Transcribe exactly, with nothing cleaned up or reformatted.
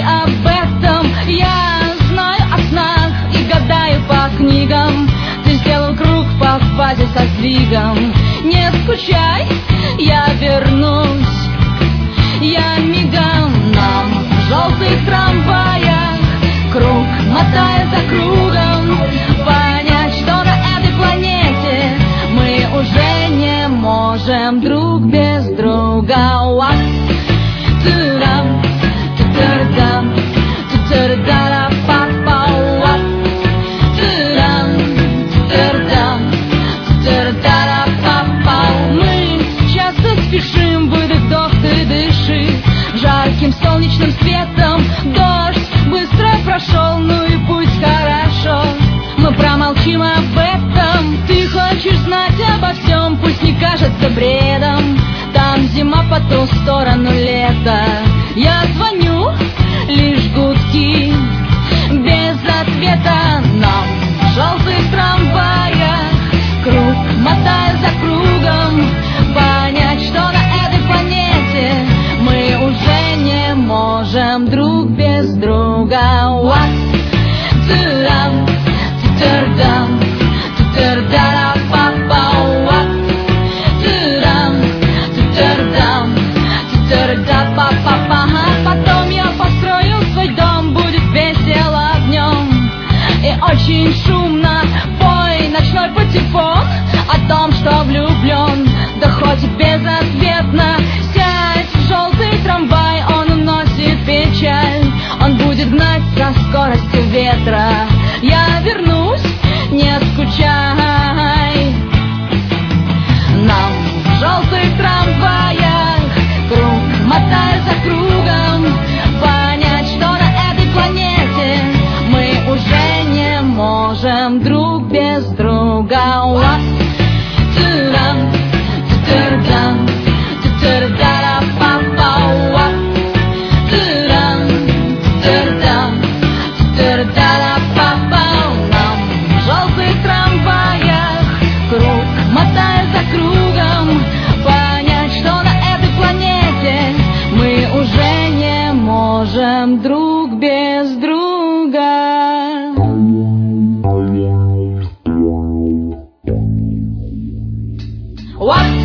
об этом. Я знаю о снах и гадаю по книгам. Ты сделал круг по фазе со сдвигом. Не скучай, я вернусь. Я мигом нам в желтых трамваях, круг мотая за кругом. Понять, что на этой планете мы уже не можем друг без друга. Уа, тырам, тырдам, тырдара, папа, уа, тырам, тырдам, тырдара, папа. Мы часто спешим, выдох, вдох, ты дыши жарким солнечным светом. Дождь быстро прошел, ну и пусть хорошо. Мы промолчим об этом. Ты хочешь знать обо всем, пусть не кажется бредом. Там зима, по ту сторону лета. Я звоню, лишь гудки без ответа. Нам в желтых трамваях, круг мотая за кругом. Понять, что на этой планете мы уже не можем друг без друга. Уа, тырам, тырдам, тырдара, папа, уа, тырам, тырдам, тырда, папа, пага. Потом я построю свой дом, будет весело в нем и очень шумно. Пой ночной патефон о том, что влюблен, да хоть и безответно. Сядь в желтый трамвай, он уносит печаль. Он будет гнать со скоростью ветра. Я вернусь, не скучай. Нам в желтых трамваях, круг мотая за кругом. Понять, что на этой планете мы уже не можем друг без друга. Уа, тырам, тырдам, тырдара, папа, уа, тырам, тырдам, тырдара, папа. Нам в желтых трамваях, круг мотая за кругом. Понять, что на этой планете мы уже не можем друг без друга. What?